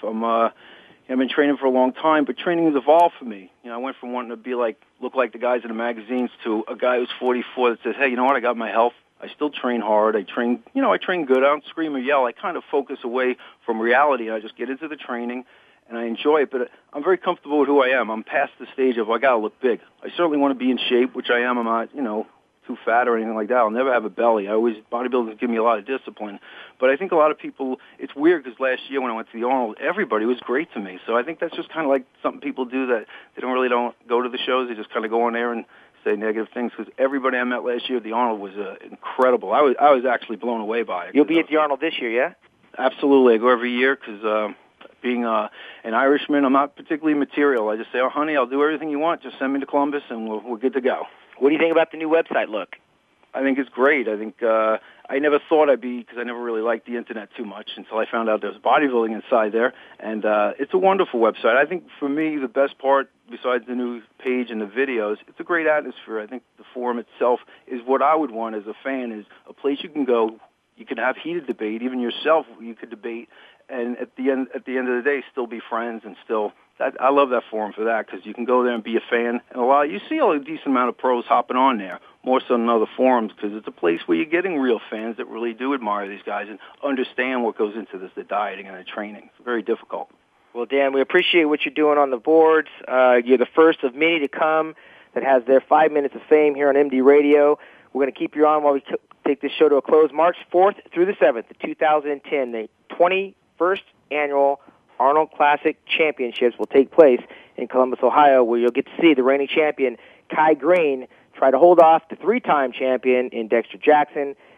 I've been training for a long time, but training has evolved for me. I went from wanting to look like the guys in the magazines to a guy who's 44 that says, hey, you know what? I got my health. I still train hard. I train good. I don't scream or yell. I kind of focus away from reality. I just get into the training, and I enjoy it. But I'm very comfortable with who I am. I'm past the stage of I got to look big. I certainly want to be in shape, which I am. I'm not, too fat or anything like that. I'll never have a belly. Bodybuilding give me a lot of discipline. But I think a lot of people, it's weird because last year when I went to the Arnold, everybody was great to me. So I think that's just kind of like something people do that they don't go to the shows. They just kind of go on there and say negative things because everybody I met last year at the Arnold was incredible. I was actually blown away by it. You'll be at the Arnold this year, yeah? Absolutely. I go every year because being an Irishman, I'm not particularly material. I just say, oh, honey, I'll do everything you want. Just send me to Columbus and we're good to go. What do you think about the new website look? I think it's great. I think I never thought I'd be, because I never really liked the Internet too much until I found out there was bodybuilding inside there. And it's a wonderful website. I think for me, the best part, besides the new page and the videos, it's a great atmosphere. I think the forum itself is what I would want as a fan, is a place you can go. You can have heated debate. Even yourself, you could debate. And at the end of the day, still be friends and still... I love that forum for that because you can go there and be a fan. And you see a decent amount of pros hopping on there, more so than other forums, because it's a place where you're getting real fans that really do admire these guys and understand what goes into this, the dieting and the training. It's very difficult. Well, Dan, we appreciate what you're doing on the boards. You're the first of many to come that has their 5 minutes of fame here on MD Radio. We're going to keep you on while we take this show to a close. March 4th through the 7th, the 2010, the 21st annual Arnold Classic Championships will take place in Columbus, Ohio, where you'll get to see the reigning champion, Kai Green, try to hold off the three-time champion in Dexter Jackson.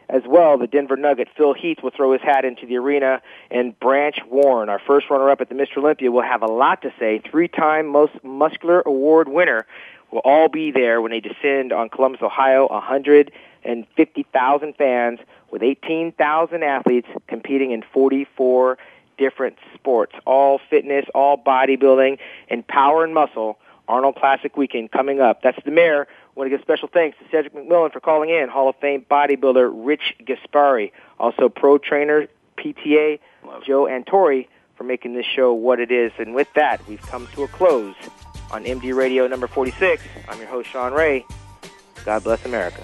as well. The Denver Nugget, Phil Heath, will throw his hat into the arena, and Branch Warren, our first runner-up at the Mr. Olympia, will have a lot to say. 3-time Most Muscular Award winner will all be there when they descend on Columbus, Ohio. 150,000 fans with 18,000 athletes competing in 44 different sports, all fitness, all bodybuilding, and power and muscle. Arnold Classic Weekend coming up. That's the mayor. I want to give special thanks to Cedric McMillan for calling in, Hall of Fame bodybuilder Rich Gaspari, also pro trainer, PTA, Joe Antori, for making this show what it is. And with that, we've come to a close on MD Radio number 46. I'm your host, Sean Ray. God bless America.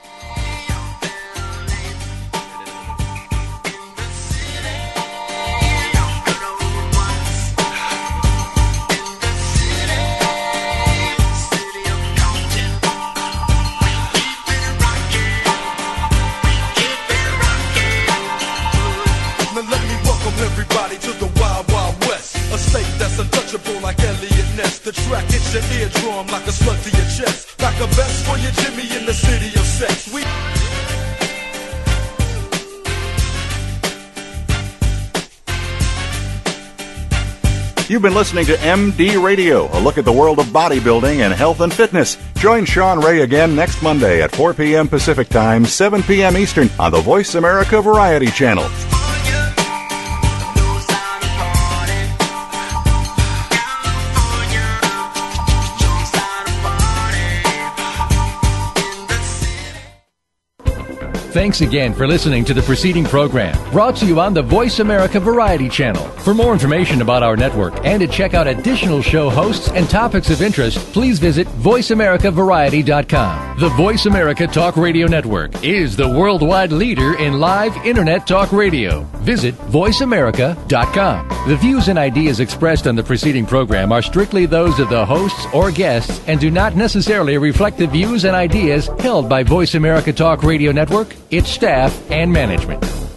Untouchable like Elliot Ness. The track hits your eardrum like a slug to your chest. Like a vest for your Jimmy in the city of sex. You've been listening to MD Radio, a look at the world of bodybuilding and health and fitness. Join Sean Ray again next Monday at 4 p.m. Pacific Time, 7 p.m. Eastern on the Voice America Variety Channel. Thanks again for listening to the preceding program, brought to you on the Voice America Variety Channel. For more information about our network and to check out additional show hosts and topics of interest, please visit VoiceAmericaVariety.com. The Voice America Talk Radio Network is the worldwide leader in live Internet talk radio. Visit VoiceAmerica.com. The views and ideas expressed on the preceding program are strictly those of the hosts or guests and do not necessarily reflect the views and ideas held by Voice America Talk Radio Network, its staff, and management.